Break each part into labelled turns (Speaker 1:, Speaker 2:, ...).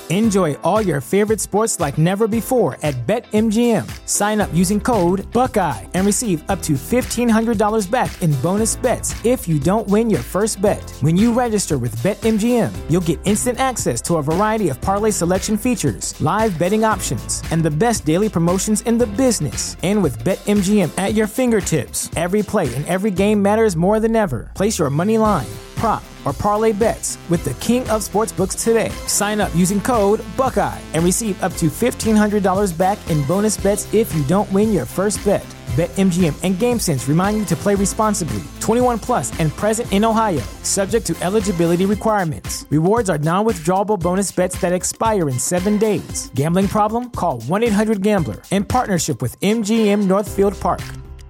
Speaker 1: Enjoy all your favorite sports like never before at BetMGM. Sign up using code Buckeye and receive up to $1,500 back in bonus bets if you don't win your first bet. When you register with BetMGM, you'll get instant access to a variety of parlay selection features, live betting options, and the best daily promotions in the business. And with BetMGM at your fingertips, every play and every game matters more than ever. Place your money line, prop, or parlay bets with the king of sportsbooks today. Sign up using code Buckeye and receive up to $1,500 back in bonus bets if you don't win your first bet. BetMGM and GameSense remind you to play responsibly. 21 plus and present in Ohio, subject to eligibility requirements. Rewards are non-withdrawable bonus bets that expire in 7 days. Gambling problem? Call 1-800-GAMBLER in partnership with MGM Northfield Park.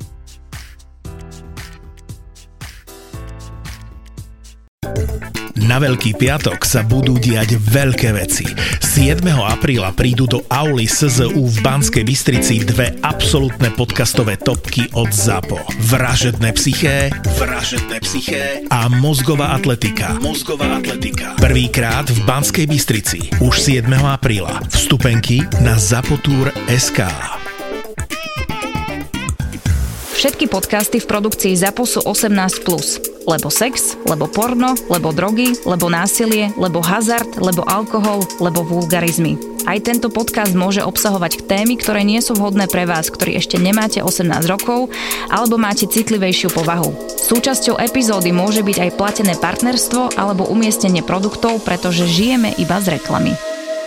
Speaker 2: Na Veľký piatok sa budú diať veľké veci. 7. apríla prídu do auly SZU v Banskej Bystrici dve absolútne podcastové topky od ZAPO. Vražedné psyché a Mozgová atletika. Prvýkrát v Banskej Bystrici. Už 7. apríla. Vstupenky na zapotur.sk.
Speaker 3: Všetky podcasty v produkcii ZAPO sú 18+. Lebo sex, lebo porno, lebo drogy, lebo násilie, lebo hazard, lebo alkohol, lebo vulgarizmy. Aj tento podcast môže obsahovať témy, ktoré nie sú vhodné pre vás, ktorí ešte nemáte 18 rokov, alebo máte citlivejšiu povahu. Súčasťou epizódy môže byť aj platené partnerstvo alebo umiestnenie produktov, pretože žijeme iba z reklamy.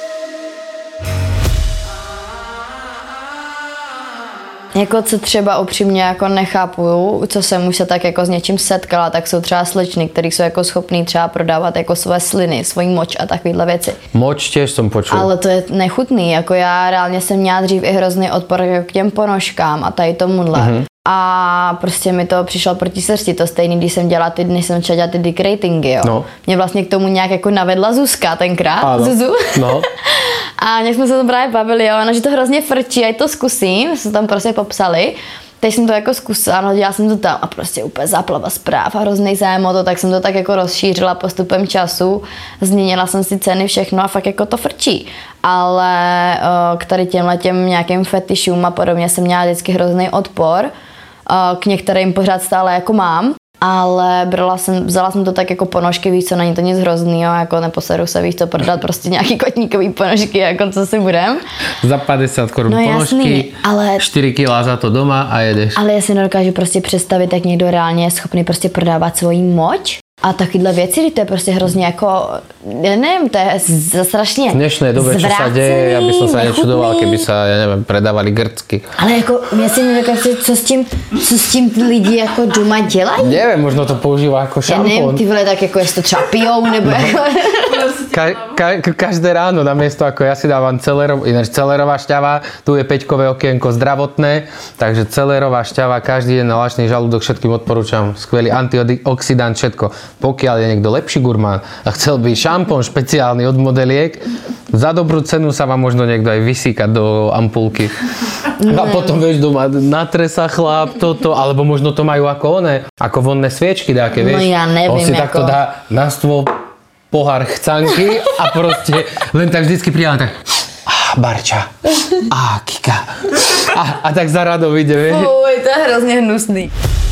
Speaker 4: Jako co třeba upřímně jako nechápu, co jsem už se tak jako s něčím setkala, tak jsou třeba slečny, který jsou jako schopný třeba prodávat jako své sliny, svojí moč a takovýhle věci.
Speaker 5: Moč těž jsem počul.
Speaker 4: Ale to je nechutný, jako já reálně jsem měla dřív i hrozný odpor k těm ponožkám a tady tomuhle. Mm-hmm. A prostě mi to přišlo proti srsti, to stejný, když jsem dělala když jsem začala dělat ty dick ratingy, jo. No. Mě vlastně k tomu nějak jako navedla Zuzka tenkrát, ano. Zuzu. No. A nějak jsme se to právě bavili, jo, no, že to hrozně frčí, ať to zkusím, jsme tam prostě popsali. Teď jsem to jako zkusila, no, dělala jsem to tam a prostě úplně záplava zpráv a hrozný zájem o to, tak jsem to tak jako rozšířila postupem času, změnila jsem si ceny, všechno a fakt jako to frčí. Ale k tady těm nějakým fetišům a podobně jsem měla vždycky hrozný odpor, k některým pořád stále jako mám. Ale vzala jsem to tak jako ponožky, víš co, není to nic hroznýho, jako neposeru se, víš co, prodat prostě nějaký kotníkový ponožky, jako co si budem.
Speaker 5: Za 50 korun no, ponožky, jasný, ale 4 kg za to doma a jedeš.
Speaker 4: Ale já si nedokážu prostě představit, jak někdo reálně je schopný prostě prodávat svoji moč. A takovýhle věci, to je prostě hrozně jako, ja neviem, to je strašně
Speaker 5: v dnešnej dobe, čo sa deje, ja by som sa nečudoval, keby sa, ja neviem, predávali grcky.
Speaker 4: Ale jako, ja si nedokážu, co s tím lidi jako doma dělají?
Speaker 5: Neviem, možno to používa ako šampón.
Speaker 4: Ja neviem, ty vole, tak jako jestli to třeba pijou, nebo no. Jako...
Speaker 5: Každé ráno namiesto, ako ja si dávam celerová šťava, tu je 5-kové okienko zdravotné, takže celerová šťava, každý deň na lačný žalúdok, všetkým odporúčam, skvelý antioxidant, všetko. Pokiaľ je niekto lepší gurmán a chcel by šampón špeciálny od modeliek, za dobrú cenu sa vám možno niekto aj vysíka do ampulky. A potom vieš doma natre sa chlap toto, alebo možno to majú ako vonné sviečky dáke, vieš.
Speaker 4: No ja neviem,
Speaker 5: on si
Speaker 4: ako...
Speaker 5: takto dá na stôl pohár chcanky a proste len tak vždycky príde tak Barča, Kika. A tak za radou ide, vieš.
Speaker 4: Fuj, to je hrozne hnusný.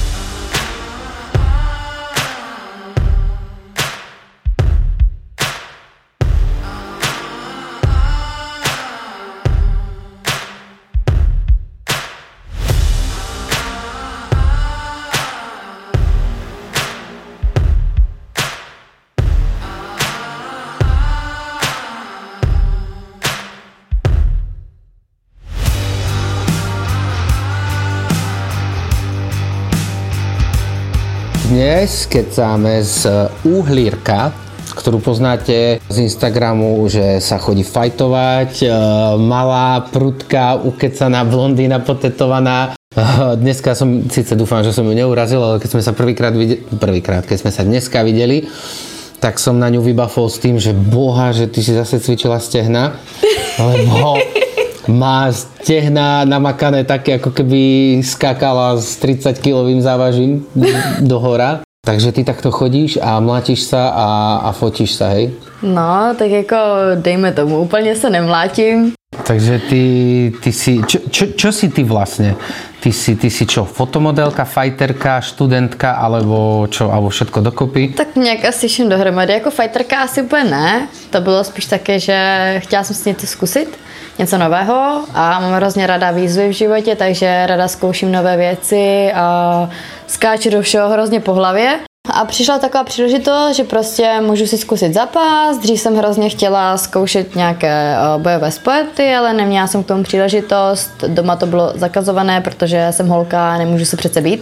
Speaker 5: Dnes kecáme z Uhlírka, ktorú poznáte z Instagramu, že sa chodí fajtovať, malá, prudká, ukecaná blondína, potetovaná. Dneska som, síce dúfam, že som ju neurazil, ale keď sme sa keď sme sa dneska videli, tak som na ňu vybafol s tým, že boha, že ty si zase cvičila stehna, lebo má stehna namakané také, ako keby skákala s 30-kilovým závažím do hora. Takže ty takto chodíš a mlátiš sa a fotíš sa, hej?
Speaker 4: No, tak jako dejme tomu, úplně se nemlátím.
Speaker 5: Takže ty si, čo si ty vlastne? Ty si čo, fotomodelka, fighterka, študentka, alebo čo, alebo všetko dokopy?
Speaker 4: Tak nějak asi všem dohromady, jako fighterka asi úplně ne. To bylo spíš také, že chtěla jsem si něco zkusit, něco nového a mám hrozně ráda výzvy v životě, takže ráda zkouším nové věci a skáču do všeho hrozně po hlavě. A přišla taková příležitost, že prostě můžu si zkusit zápas. Dřív jsem hrozně chtěla zkoušet nějaké bojové sporty, ale neměla jsem k tomu příležitost. Doma to bylo zakazované, protože jsem holka a nemůžu se přece být.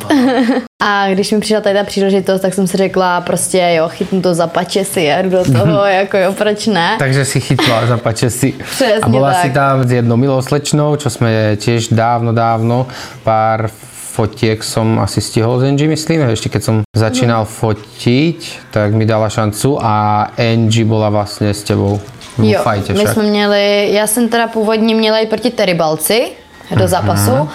Speaker 4: A když mi přišla tady ta příležitost, tak jsem si řekla prostě jo, chytnu to za pačesy a jdu do toho, jako jo, proč ne?
Speaker 5: Takže si chytla za pačesy.
Speaker 4: Přesně
Speaker 5: a bola
Speaker 4: tak.
Speaker 5: si tam s jednou milou slečnou, čo sme tiež dávno, pár fotiek som asi stihol z Angie, myslím. Ešte keď som začínal fotiť, tak mi dala šancu a Angie bola vlastne s tebou v fajte však.
Speaker 4: My jsme měli, já jsem teda původně měla jít proti Teribalci do zápasu,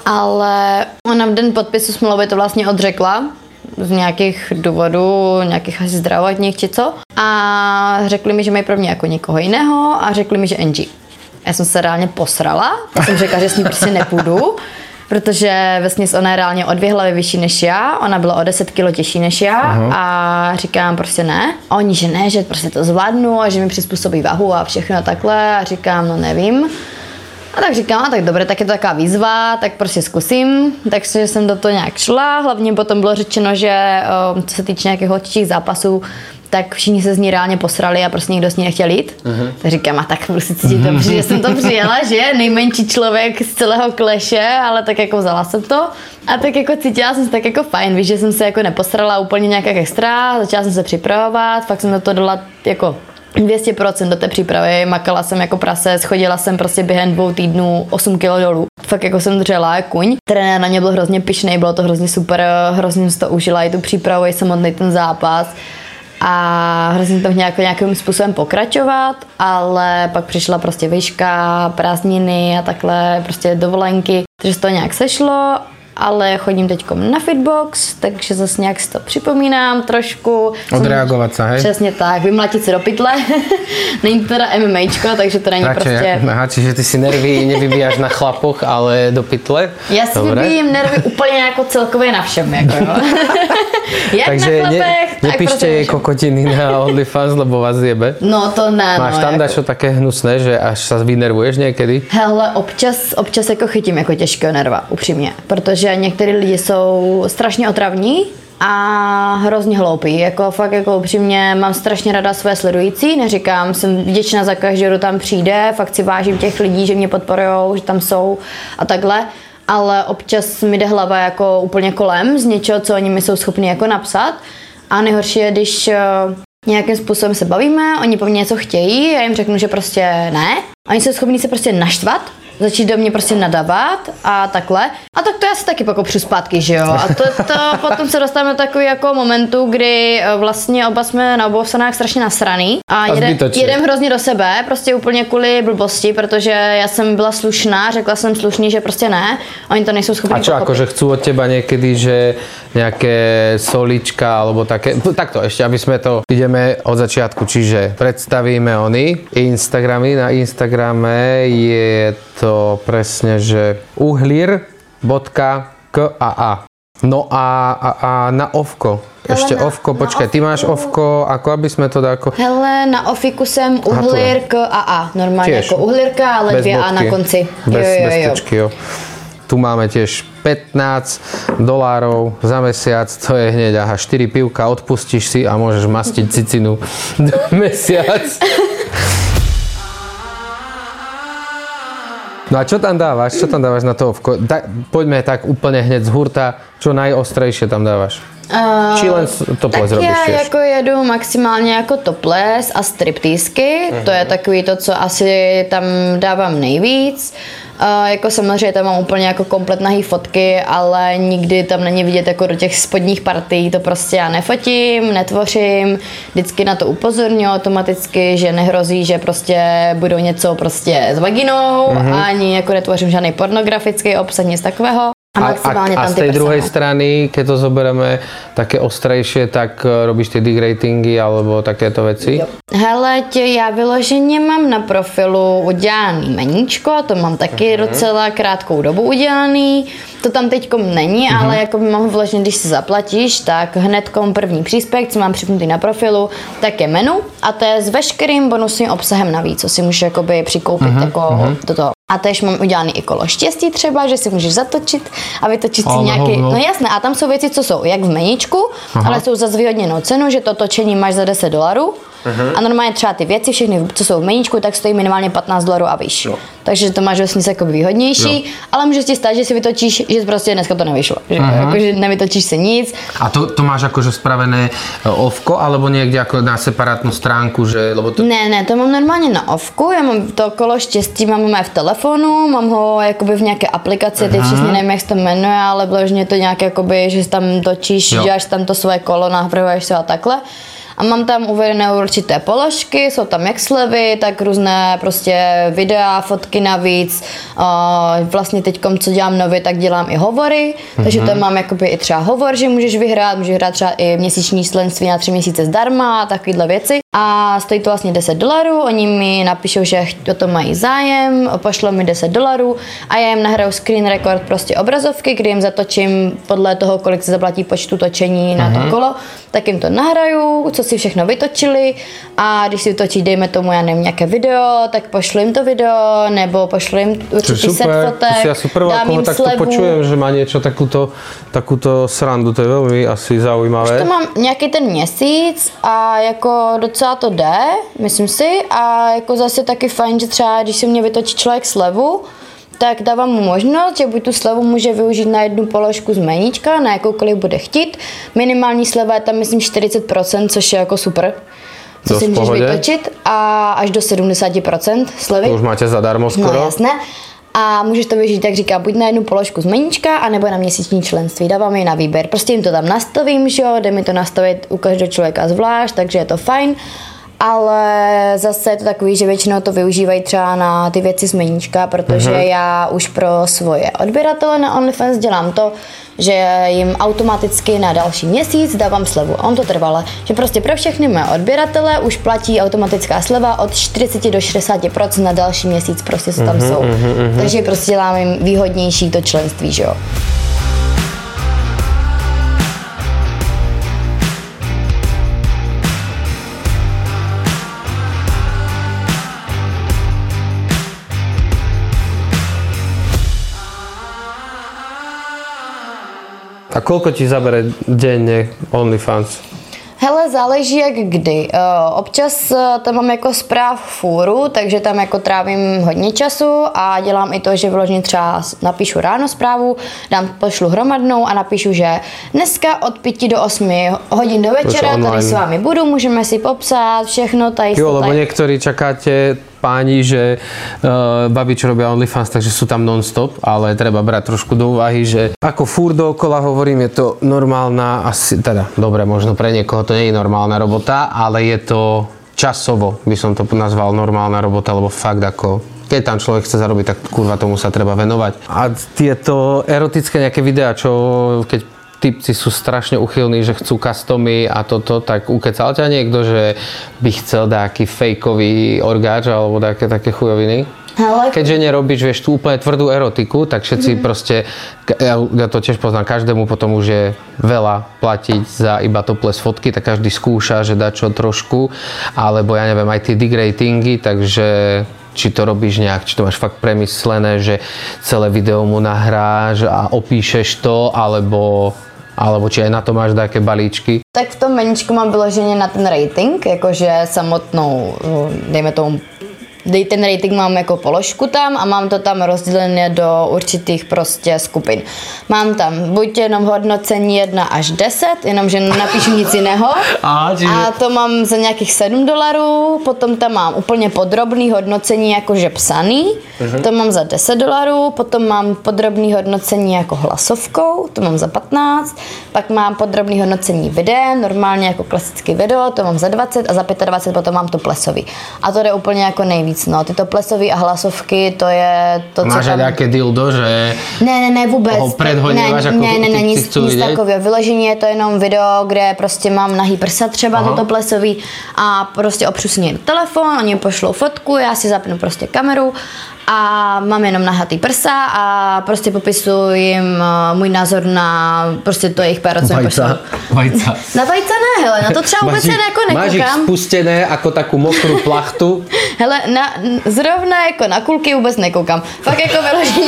Speaker 4: ale ona v den podpisu smlouvy to vlastně odřekla z nějakých důvodů, nějakých asi zdravotních či co. A řekli mi, že mají pro mě jako někoho jiného a řekli mi, že Angie. Já jsem se reálně posrala, já jsem řekla, že s ní prostě nepůjdu. Protože vesměs ona je reálně o 2 hlavy vyšší než já, ona byla o 10 kg těžší než já a říkám prostě ne. A oni, že ne, že prostě to zvládnu a že mi přizpůsobí váhu a všechno takhle a říkám, no nevím. A tak říkám, a tak dobré, tak je to taková výzva, tak prostě zkusím. Takže jsem do toho nějak šla, hlavně potom bylo řečeno, že co se týče nějakých holčičích zápasů, tak všichni se z ní reálně posrali a prostě nikdo s ní nechtěl jít. Tak říkám, a tak budu si cítit dobře, že jsem to přijela, že nejmenší člověk z celého kleše, ale tak jako vzala jsem to. A tak jako cítila jsem se tak jako fajn, víš, že jsem se jako neposrala úplně nějak extra, začala jsem se připravovat, fakt jsem na to dala jako 200% do té přípravy, makala jsem jako prase, schodila jsem prostě během 2 týdnů 8 kg dolů. Fakt jako jsem dřela jak kuň. Trenér na mě byl hrozně pyšnej, bylo to hrozně super, hrozně jsem si to užila i tu přípravu, i samotný ten zápas. A hrozně to nějakým způsobem pokračovat, ale pak přišla prostě výška, prázdniny a takhle, prostě dovolenky, takže to nějak sešlo, ale chodím teďkom na Fitbox, takže zase nějak si to připomínám trošku.
Speaker 5: Odreagovat se, hej?
Speaker 4: Přesně tak, vymlatit si do pytle. Není to teda MMAčko, takže to není prostě...
Speaker 5: Aha, čiže ty si nervy nevyvíjáš na chlapoch, ale do pytle?
Speaker 4: Já si vyvíjím nervy úplně jako celkově na všem, jako jo. Jak
Speaker 5: takže
Speaker 4: na chlapech,
Speaker 5: nepíšte jej kokotiny na OnlyFans, lebo vás zjebe?
Speaker 4: No to ne.
Speaker 5: Máš tam dačo také hnusné, že až sa vynervuješ někdy?
Speaker 4: Hele, občas jako chytím jako těžkého nerva, upřímně, protože některý lidi jsou strašně otravní a hrozně hloupí, jako fakt jako upřímně mám strašně ráda své sledující, neříkám, jsem vděčná za každý, kdo tam přijde, fakt si vážím těch lidí, že mě podporujou, že tam jsou a takhle, ale občas mi jde hlava jako úplně kolem z něčeho, co oni mi jsou schopni jako napsat a nejhorší je, když nějakým způsobem se bavíme, oni po mně něco chtějí, já jim řeknu, že prostě ne, oni jsou schopni se prostě naštvat, začít do mě prostě nadávat a takhle. A tak to já si taky pokopřu zpátky, že jo. A to potom se dostáváme do takový jako momentu, kdy vlastně oba jsme na obou stranách strašně nasraný a jedem hrozně do sebe, prostě úplně kvůli blbosti, protože já jsem byla slušná, řekla jsem slušně, že prostě ne, oni to nejsou schopni
Speaker 5: pochopit. A čo, akože chcú od teba niekedy, že nejaké solička alebo také, takto ešte, aby sme to ideme od začiatku, čiže predstavíme Instagramy, na Instagrame je to presne, že uhlir.kaa. No a na ovko. Ešte ovko, počkaj, ty máš ovko, ako aby sme to dali ako...
Speaker 4: Hele, na ofiku jsem uhlirk.aa, normálně jako uhlirka, ale bez 2 A na konci.
Speaker 5: Bez tečky, jo. Tu máme tiež $15 za mesiac, to je hneď, aha, 4 pivka, odpustíš si a môžeš mastiť cicinu do mesiac. No a čo tam dávaš? Čo tam dávaš na to ovko? Poďme tak úplne hneď z hurta, čo najostrejšie tam dávaš? Či len topless robíš
Speaker 4: tiež?
Speaker 5: Já
Speaker 4: jako jedu maximálně jako topless a striptýsky, to je takový to, co asi tam dávám nejvíc. Jako samozřejmě tam mám úplně jako komplet nahý fotky, ale nikdy tam není vidět jako do těch spodních partií, to prostě já nefotím, netvořím, vždycky na to upozorňuji automaticky, že nehrozí, že prostě budou něco prostě s vaginou, ani jako netvořím žádný pornografický obsah, nic takového.
Speaker 5: A z tej druhej strany, keď to zoberieme také ostrejšie, tak robíš ty degratingy alebo takéto veci?
Speaker 4: Hele, já vyloženě mám na profilu udělaný meníčko, to mám taky docela krátkou dobu udělaný. To tam teďkom není, ale jako mám vyloženě, když si zaplatíš, tak hnedkom první příspěvek, co mám připnutý na profilu, tak je menu a to je s veškerým bonusovým obsahem navíc, co si můžeš jakoby přikoupit jako do toho. A tež mám udělaný i kolo štěstí třeba, že si můžeš zatočit a vytočit si nějaký, no jasné, a tam jsou věci, co jsou jak v meníčku, ale jsou za zvýhodněnou cenu, že to točení máš za $10. A normálně třeba ty věci, všechny, co jsou v meníčku, tak stojí minimálně $15 a výš. Takže to máš vlastně jako výhodnější, ale může ti stát, že si vytočíš, že prostě dneska to nevyšlo. Že, jakože nevytočíš si nic.
Speaker 5: A to máš akože spravené ovko, alebo někde jako na separátnu stránku, že... Lebo to...
Speaker 4: Ne, to mám normálně na ovku, já mám to kolo štěstí, mám v telefonu, mám ho jakoby v nějaké aplikaci, teď přesně nevím, jak se to jmenuje, ale vložně to nějak jakoby, že tam točíš, děláš tam to svoje kolo, napravuješ se a takhle. A mám tam uvedené určité položky, jsou tam jak slevy, tak různé prostě videa, fotky navíc. Vlastně teďkom, co dělám nově, tak dělám i hovory, takže tam mám jakoby i třeba hovor, že můžeš vyhrát třeba i měsíční členství na 3 měsíce zdarma, takovýhle věci. A stojí to vlastně $10, oni mi napíšou, že o to mají zájem, pošlou mi $10 a já jim nahraju screen record prostě obrazovky, kdy jim zatočím podle toho, kolik se zaplatí počtu točení na to kolo, tak jim to nahraju, co si všechno vytočili a když si vytočí, dejme tomu, já nevím, nějaké video, tak pošlu jim to video, nebo pošlu jim určitý set fotek,
Speaker 5: ja si prvá,
Speaker 4: dám jim
Speaker 5: takto
Speaker 4: slevu.
Speaker 5: počujem, že má niečo takúto srandu, to je veľmi asi zaujímavé.
Speaker 4: Už to mám nějaký ten měsíc a jako docela to jde, myslím si, a jako zase taky fajn, že třeba když si mě vytočí člověk slevu, tak dávám mu možnost, že buď tu slevu může využít na jednu položku z meníčka, na jakoukoliv bude chtít. Minimální sleva je tam, myslím, 40%, což je jako super, co si můžeš vytočit, a až do 70% slevy.
Speaker 5: To už máte zadarmo skoro.
Speaker 4: No jasné. A můžeš to využít, jak říká, buď na jednu položku z meníčka, anebo na měsíční členství. Dávám je na výběr. Prostě jim to tam nastavím, že jo, jde mi to nastavit u každého člověka zvlášť, takže je to fajn. Ale zase je to takový, že většinou to využívají třeba na ty věci z meníčka, protože já už pro svoje odběratele na OnlyFans dělám to, že jim automaticky na další měsíc dávám slevu. A on to trvale, že prostě pro všechny moje odběratele už platí automatická sleva od 40 do 60% na další měsíc, prostě co tam jsou. Takže prostě dělám jim výhodnější to členství, že jo.
Speaker 5: A koľko ti zabere denne OnlyFans?
Speaker 4: Hele, záleží jak kdy. Občas tam mám jako zpráv fůru, takže tam jako trávím hodně času a dělám i to, že vložně třeba napíšu ráno zprávu, pošlu hromadnou a napíšu, že dneska od 5 do 8 hodin do večera tady s vámi budu, můžeme si popsat všechno tady.
Speaker 5: Jo, lebo niektorí čakáte páni, že babi, čo robia OnlyFans, takže sú tam non-stop, ale treba brať trošku do úvahy, že ako furt dookola hovorím, je to normálna, asi, teda dobre, možno pre niekoho to nie je normálna robota, ale je to časovo, by som to nazval normálna robota, lebo fakt ako keď tam človek chce zarobiť, tak kurva tomu sa treba venovať. A tieto erotické nejaké videá, čo keď typci sú strašne uchylní, že chcú customy a toto, tak ukecal ťa niekto, že by chcel nejaký fejkový orgáč alebo také chujoviny?
Speaker 4: Hele.
Speaker 5: Keďže nerobíš, vieš, tú úplne tvrdú erotiku, tak všetci proste, ja to tiež poznám, každému potom už je veľa platiť za iba topless fotky, tak každý skúša, že dá čo trošku, alebo ja neviem, aj tie degratingy, takže či to robíš nejak, či to máš fakt premyslené, že celé video mu nahráš a opíšeš to, alebo či aj na to máš také balíčky?
Speaker 4: Tak v tom meníčku mám vyloženě na ten rating, jakože samotnou, dejme tomu, ten rating mám jako položku tam a mám to tam rozdělené do určitých prostě skupin. Mám tam buď jenom hodnocení 1 až 10, jenomže napíšu nic jiného. A to mám za nějakých $7, potom tam mám úplně podrobný hodnocení jakože psaný, to mám za $10, potom mám podrobný hodnocení jako hlasovkou, to mám za 15, pak mám podrobný hodnocení videem, normálně jako klasický video, to mám za 20 a za 25 potom mám to plesový. A to jde úplně jako nejvíc. víc, no. Tyto plesové a hlasovky, to je to, co
Speaker 5: máš
Speaker 4: tam...
Speaker 5: nějaké dildo, že...
Speaker 4: Ne, vůbec.
Speaker 5: Ho předhodíváš jako
Speaker 4: ne, nic takového. Vyložení je to jenom video, kde prostě mám nahý prsa třeba, toto plesový a prostě opřu si telefon, oni pošlou fotku, já si zapnu prostě kameru a mám jenom nahatý prsa a prostě popisuju jim můj názor na prostě to jejich péro, co mi pošlou.
Speaker 5: Vajca.
Speaker 4: Na vajca ne, hele, na to třeba vůbec se jako nekoukám.
Speaker 5: Máš ich spustené jako takovou mokrou plachtu?
Speaker 4: Hele, zrovna jako na kulky vůbec nekoukám. Fakt jako vyloženě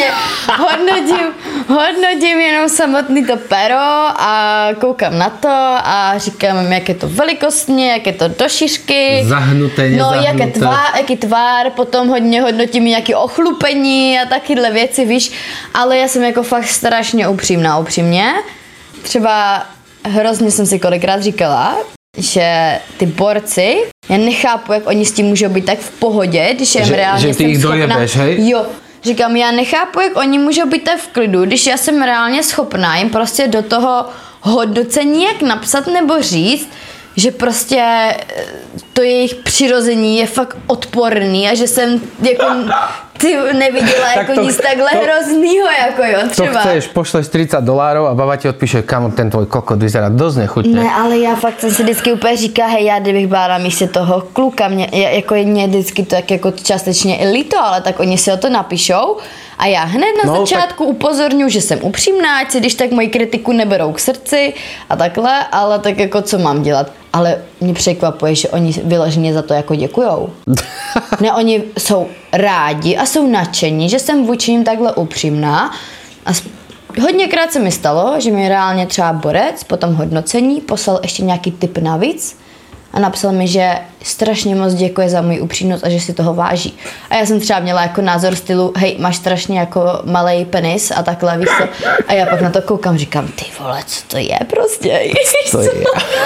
Speaker 4: hodnotím jenom samotný to pero a koukám na to a říkám, jak je to velikostně, jak je to do šířky.
Speaker 5: Zahnuté, nezahnuté.
Speaker 4: No, jaký tvár, potom hodně hodnotím nějaký ochlupení a takyhle věci, víš. Ale já jsem jako fakt strašně upřímně. Třeba hrozně jsem si kolikrát říkala, že ty borci, já nechápu, jak oni s tím můžou být tak v pohodě, když já reálně
Speaker 5: že ty jich dojebeš, hej?
Speaker 4: Jo, říkám, já nechápu, jak oni můžou být tak v klidu, když já jsem reálně schopná jim prostě do toho hodnocení jak napsat nebo říct, že prostě to jejich přirození je fakt odporný a že jsem jako neviděla jako nic takhle hroznýho, jako jo, třeba.
Speaker 5: To chceš, pošleš $30 a baba ti odpíše, kamo, ten tvoj kokot vyzerá dost nechutně.
Speaker 4: Ne, ale já fakt jsem si vždycky úplně říká, hej, já kdybych byla na místě toho kluka, mě vždycky to tak jako částečně i líto, ale tak oni si o to napíšou a já hned na začátku upozorňuji, že jsem upřímná, ať si když tak moji kritiku neberou k srdci a takhle, ale tak jako co mám dělat. Ale mě překvapuje, že oni vyloženě za to jako děkujou. Ne, oni jsou rádi a jsou nadšení, že jsem vůči nim takhle upřímná. A hodněkrát se mi stalo, že mi reálně třeba borec po tom hodnocení poslal ještě nějaký tip navíc a napsal mi, že strašně moc děkuje za můj upřímnost a že si toho váží. A já jsem třeba měla jako názor stylu, hej, máš strašně jako malej penis a takhle, víš co? A já pak na to koukám, říkám, ty vole, co to je prostě?
Speaker 5: Co je?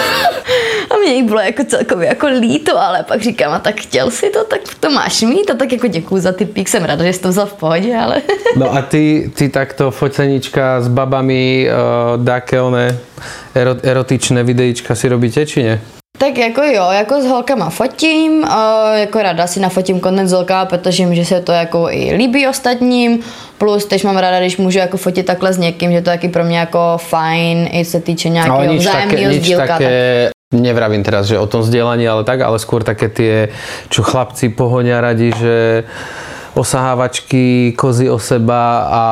Speaker 4: A mě jich bylo jako celkově jako líto, ale pak říkám, a tak chtěl si to, tak to máš mít, a tak jako děkuju za tipík, jsem ráda, že jsi to vzal v pohodě, ale...
Speaker 5: No a ty takto focenička s babami, dáke one erotičné videíčka si robíte, či ne?
Speaker 4: Tak jako jo, jako s holkama fotím, jako ráda si nafotím content s holkama, protože vím, že se to jako i líbí ostatním, plus teď mám ráda, když můžu jako fotit takhle s někým, že to je taky pro mě jako fajn, i se týče nějakého vzájemného sdílka.
Speaker 5: Nevravím teraz, že o tom zdieľaní, ale skôr také tie, čo chlapci pohonia radi, že osahávačky, kozy o seba a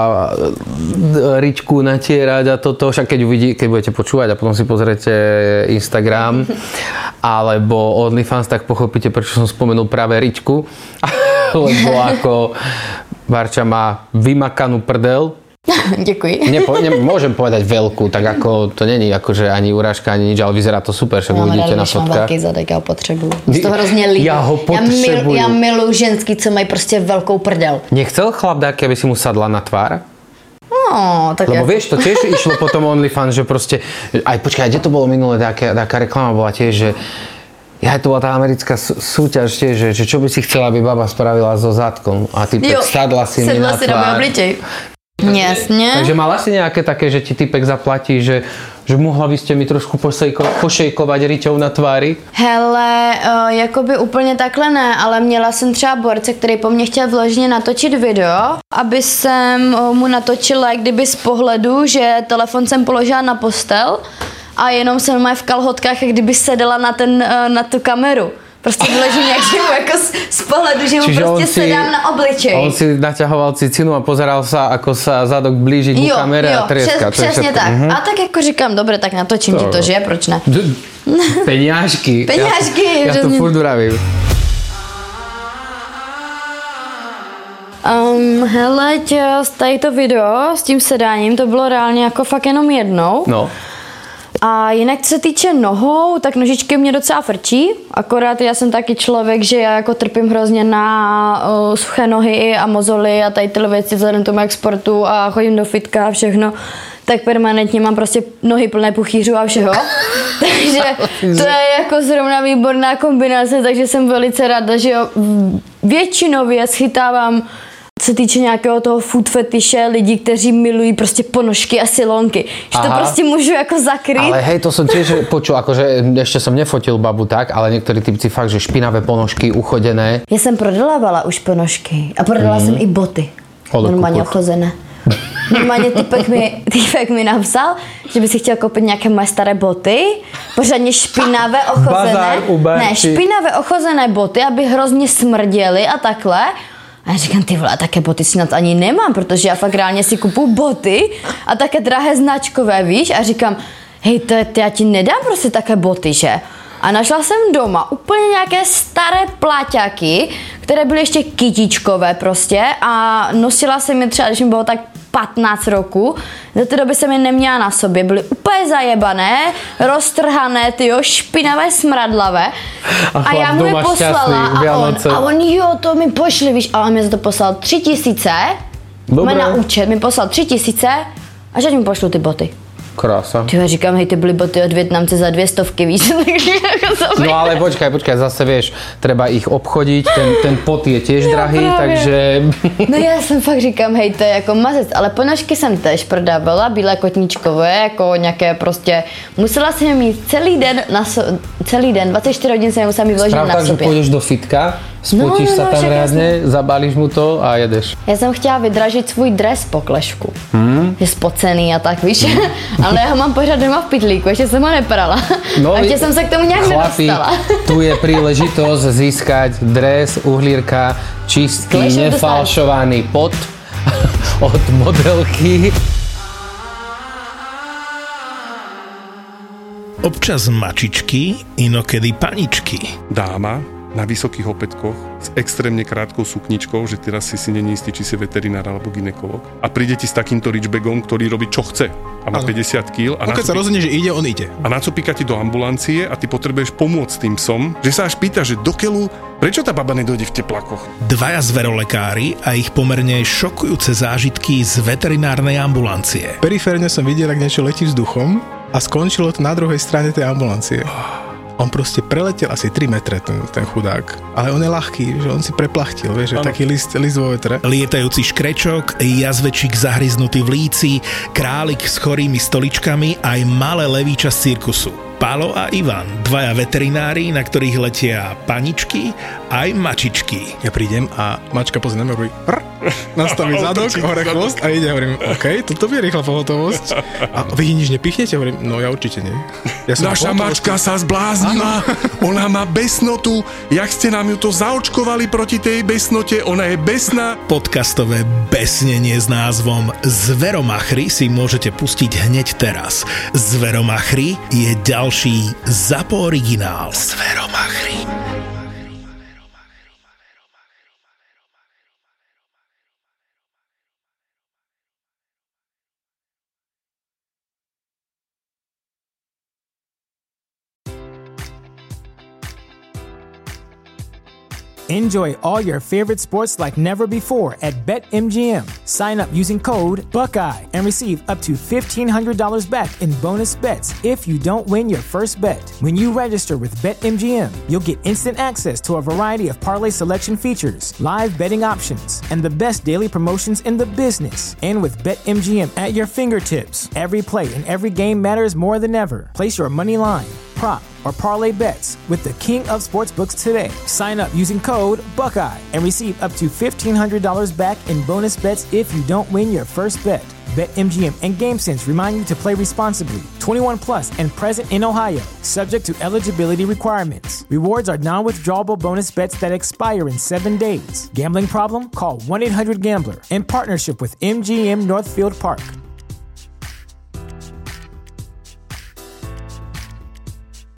Speaker 5: ričku natierať a toto. Však keď budete počúvať a potom si pozriete Instagram alebo OnlyFans, tak pochopíte, prečo som spomenul práve ričku. Lebo ako Barča má vymakanú prdel.
Speaker 4: Děkuji.
Speaker 5: Môžem povedať veľkú, tak ako to není akože ani urážka, ani nič, ale vyzerá to super, však uvidíte na fotkách.
Speaker 4: Mám velký zadek, já ho potřebuju. Z toho hrozně líbí.
Speaker 5: Já ho potřebuju.
Speaker 4: Já miluji ženský, co mají prostě velkou prdel.
Speaker 5: Nechcel chlap dáky, aby si mu sadla na tvár?
Speaker 4: No, tak
Speaker 5: lebo vieš, to tiež išlo potom OnlyFans, že proste, aj počkaj, kde to bolo minulé, taká reklama bola tiež, že to bola tá americká súťaž tiež, že čo by si chcela, aby baba spravila so zadkom a ty sadla si mi na tvár.
Speaker 4: Jasně.
Speaker 5: Takže mala si nejaké také, že ti typek zaplatí, že mohla by ste mi trošku pošejkovať riťou na tváři?
Speaker 4: Hele, jakoby úplně takhle ne, ale měla jsem třeba borce, který po mně chtěl vložně natočit video, aby jsem mu natočila kdyby z pohledu, že telefon jsem položila na postel a jenom jsem v kalhotkách, jak kdyby sedela na tu kameru. Prostě vyležím jako z pohledu, že mu prostě sedám na obličej.
Speaker 5: On si naťahoval cicinu a pozeral sa, ako sa zadok blíži ku kamere a trieska.
Speaker 4: Přesně tak. A tak jako říkám, dobre, tak natočím ti to, že? Proč ne?
Speaker 5: Peňažky.
Speaker 4: Peňažky.
Speaker 5: Ja to furt uravím.
Speaker 4: Hele, tady to video s tím sedáním, to bylo reálně jako fakt jenom jednou.
Speaker 5: No.
Speaker 4: A jinak, co se týče nohou, tak nožičky mě docela frčí, akorát já jsem taky člověk, že já jako trpím hrozně na suché nohy a mozoly a tady tyhle věci vzhledem tomu jak sportu a chodím do fitka a všechno, tak permanentně mám prostě nohy plné puchýřů a všeho. Takže to je jako zrovna výborná kombinace, takže jsem velice ráda, že jo, většinově schytávám se týče nějakého toho food fetiše, lidí, kteří milují prostě ponožky a silonky. Že to prostě můžu jako zakrýt.
Speaker 5: Ale hej, to som tiež počul, akože ešte som nefotil babu tak, ale niektorí typci fakt, že špinavé ponožky, uchodené.
Speaker 4: Já jsem prodávala už ponožky a prodala jsem i boty. Normálně ochozené. Normálně týpek mi napsal, že by si chtěl koupit nějaké moje staré boty, pořádně špinavé ochozené. Špinavé ochozené boty, aby hrozně smrděly a takhle. A já říkám, ty vole, také boty si snad ani nemám, protože já fakt reálně si kupuju boty a také drahé značkové, víš? A říkám, hej, to já ti nedám prostě také boty, že? A našla jsem doma úplně nějaké staré pláťáky, které byly ještě kytičkové prostě a nosila jsem je třeba, když mi bylo tak 15 roků. Do té doby jsem je neměla na sobě. Byly úplně zajebané, roztrhané, tyjo, špinavé, smradlavé. A já mu je poslala a on, jo, to mi pošli, víš, a on mi za to poslal 3000. Dobre. Na účet mi poslal 3000 a že mi pošlu ty boty.
Speaker 5: Krása.
Speaker 4: Ty říkám, hej, ty byly boty od Vietnamce za 200, víš?
Speaker 5: No ale počkaj, zase vieš, treba ich obchodiť, ten pot je tiež drahý, takže...
Speaker 4: No já jsem fakt říkám, hej, to je jako mazec, ale ponožky jsem tež prodávala, bílé kotníčkové, jako nějaké prostě, musela jsem je mít celý den, 24 hodin jsem je musela mít vložit na sobě.
Speaker 5: Sprav tak, že pôjdeš do fitka, spotíš sa tam riadne, zabálíš mu to a jedeš.
Speaker 4: Já jsem chtěla vydražit svůj dres po klešku, je spocený a tak, víš, ale já ho mám pořád doma v pytlíku, ještě jsem ho neprala a ještě jsem se k tomu nějak nedostala.
Speaker 5: Tu je príležitosť získať dres Uhlírka, čistý, nefalšovaný pot od modelky.
Speaker 2: Občas mačičky, inokedy paničky.
Speaker 6: Dáma na vysokých opätkoch s extrémne krátkou sukničkou, že teraz si není istý, či si veterinár alebo gynekolog. A príde ti s takýmto reachbagom, ktorý robí čo chce. A má 50 kg. A
Speaker 7: keď sa rozhodne, že ide, on ide.
Speaker 6: A nacopíka ti do ambulancie a ty potrebuješ pomôcť tým psom, že sa až pýta, že do keľu, prečo tá baba nedojde v teplákoch?
Speaker 2: Dvaja zverolekári a ich pomerne šokujúce zážitky z veterinárnej ambulancie.
Speaker 7: Periférne som videl, ak niečo letí vzduchom a skončilo to na druhej strane tej ambulancie. On proste preletel asi 3 metre, ten chudák. Ale on je ľahký, že on si preplachtil, vieš, že taký list vo vetre.
Speaker 2: Lietajúci škrečok, jazvečík zahryznutý v líci, králik s chorými stoličkami aj malé levíča z cirkusu. Pálo a Ivan, dvaja veterinári, na ktorých letia paničky aj mačičky.
Speaker 7: Ja prídem a mačka pozrie na mňa, hovorí nastaví zadok, hore chvost a ide, hovorím, OK, toto je rýchla pohotovosť. A vy nič nepichnete? Hovorím, no ja určite nie.
Speaker 6: Naša mačka sa zbláznila, ona má besnotu, jak ste nám ju to zaočkovali proti tej besnote, ona je besná.
Speaker 2: Podcastové besnenie s názvom Zveromachry si môžete pustiť hneď teraz. Zveromachry je ďalší ZAPO originál. Zveromachry.
Speaker 1: Enjoy all your favorite sports like never before at BetMGM. Sign up using code Buckeye and receive up to $1,500 back in bonus bets if you don't win your first bet. When you register with BetMGM, you'll get instant access to a variety of parlay selection features, live betting options, and the best daily promotions in the business. And with BetMGM at your fingertips, every play and every game matters more than ever. Place your money line, prop, or parlay bets with the king of sportsbooks today. Sign up using code Buckeye and receive up to $1,500 back in bonus bets if you don't win your first bet. BetMGM and GameSense remind you to play responsibly. 21 plus and present in Ohio, subject to eligibility requirements. Rewards are non-withdrawable bonus bets that expire in 7 days. Gambling problem? Call 1-800-GAMBLER in partnership with MGM Northfield Park.